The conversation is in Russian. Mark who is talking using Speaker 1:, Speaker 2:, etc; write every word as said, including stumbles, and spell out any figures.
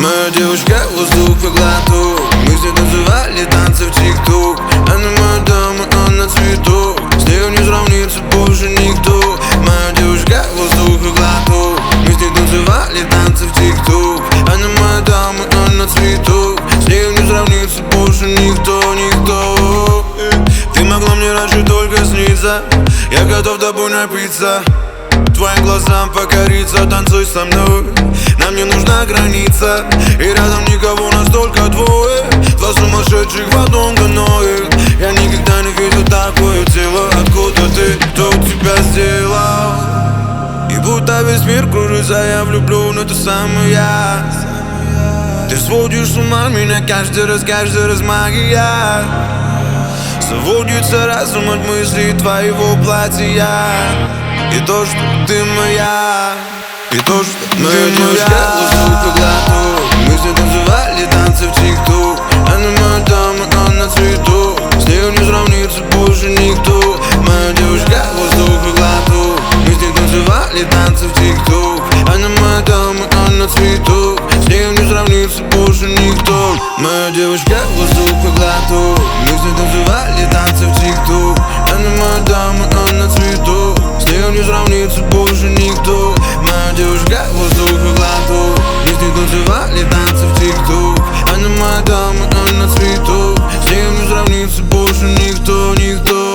Speaker 1: Моя девушка, воздух и глоток. Мы с ней танцевали танцы в тик-ток. Она моя дама, она цветок. С нею не сравнится больше никто. Моя девушка, воздух и глоток. Мы с ней танцевали танцы в тик-ток. Она моя дама, она цветок. С нею не сравнится больше никто, никто. Ты могла мне раньше только сниться. Я готов тобой напиться, твоим глазам покориться. Танцуй со мной, нам не нужна граница. И рядом никого, нас только двое. Два сумасшедших в одном каное. Я никогда не видел такое тело. Откуда ты, кто тебя сделал? И будто весь мир кружится, я влюблен, это самый я. Ты сводишь с ума меня каждый раз, каждый раз магия. Сводится разум от мыслей твоего платья. И то, что ты моя, и то, что моя девушка, воздух и глоток. Мы с ней танцевали танцы в тик-ток. Она моя дама, она цветок. С нею не сравнится больше никто. Моя девушка, воздух и глоток. Мы с ней танцевали танцы в тик-ток. Она моя дама, она цветок. С нею не сравнится больше никто. Моя девушка, воздух и глоток. Мы с ней танцевали танцы в тик-ток. Она моя дама, она цветок. С нею не сравнится больше никто. Моя девушка, воздух и глоток. Мы с ней танцевали танцы в тик-ток. Она моя дама, она цветок. С нею не сравнится больше никто, никто.